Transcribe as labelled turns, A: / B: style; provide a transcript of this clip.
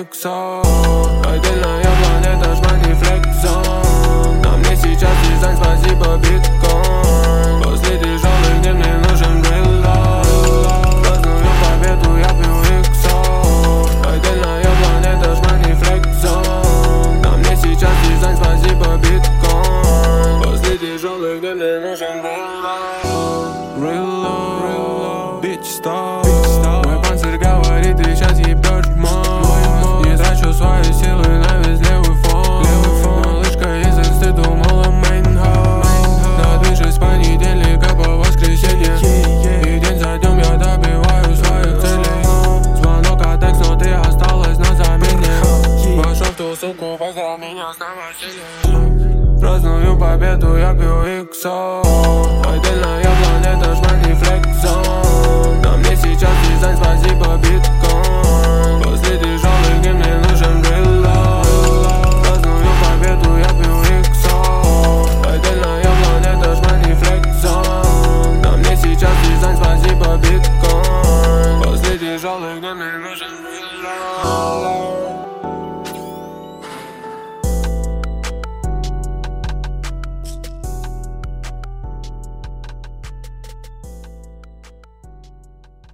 A: иксов. Отдельная планета, шмаки флексом. Нам не сейчас дизайн, спасибо биткоин. После тяжелых дней мне нужен real love. Праздную победу, я пью иксов. Отдельная планета, шмаки флексом. Нам не сейчас дизайн, спасибо биткоин. После тяжелых дней мне нужен real love. Bitch, stop. Мой панцирь говорит, ты сейчас ебешь мозг. Не трачу свои силы на весь левый фон. Малышка из инсты думала мейнхаус. На движе с понедельника по воскресенье. И день за днем я добиваю своих целей. Звонок от экс, но ты осталась на замене. Пошел в ту суку, поздравь меня с новосельем. Праздную победу, я пью иксов. Отдельная планета.